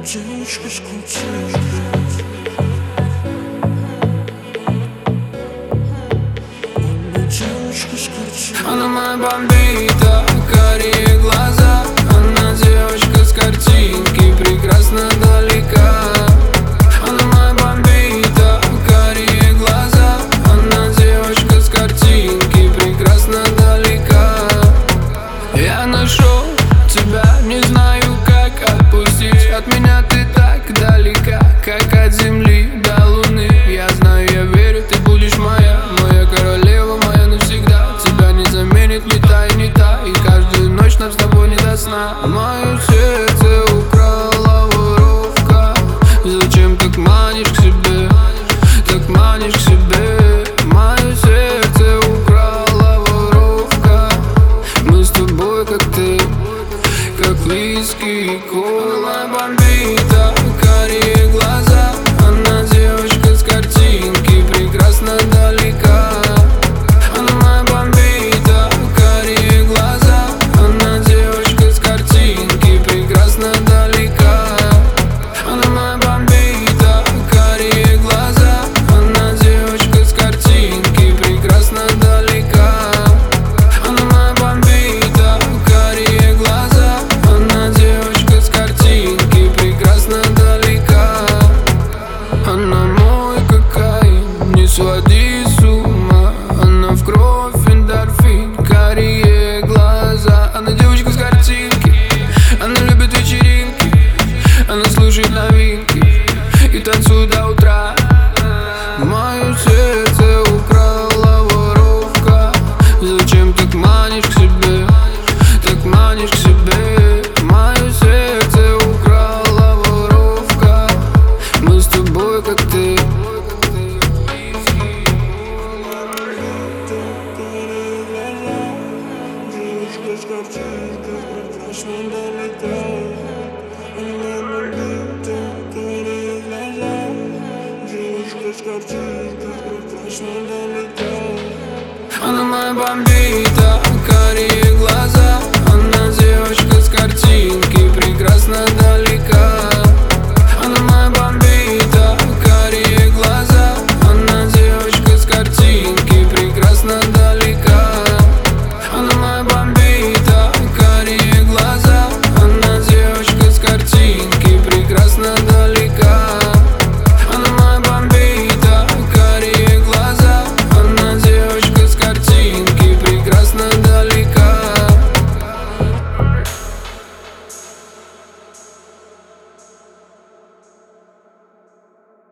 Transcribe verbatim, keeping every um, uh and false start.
девочка с картинки. Она моя бомбита, карие глаза. Она девочка с картинки, прекрасно далека. Она моя бомбита, карие глаза. Она девочка с картинки, прекрасно далека. Я нашел тебя, не знаю как отпустить. От меня ты так далека, как от земли до луны. Я знаю, я верю, ты будешь моя, моя королева, моя навсегда. Тебя не заменит ни та и не та, и каждую ночь нам с тобой не до сна. Мое сердце украла воровка. Зачем так манишь к себе, так манишь к себе? Мое сердце украла воровка. Мы с тобой как ты, как виски и кола. Бомбита, карие глаза. Она девочка с картинки, прекрасно далека. Она моя бомбита, карие глаза. Она девочка с картинки, прекрасно далека. Она моя бомбита, карие глаза. Она девочка с картинки, прекрасно далека. Она моя бомбита, карие глаза. Она девочка с картинки, прекрасно далека. Она мой кокаин, не своди с ума. Она в кровь эндорфин, карие глаза. Она девочка с картинки, она любит вечеринки. Она слушает новинки и танцует до утра. Мое сердце украла воровка. Зачем так манишь к себе, так манишь к себе? Мое сердце украла воровка. Мы с тобой как ты. Девочка с картинки, прекрасно далека. Она бомбита, карие глаза. Девочка с картинки, прекрасно далека. Она моя бомбита, карие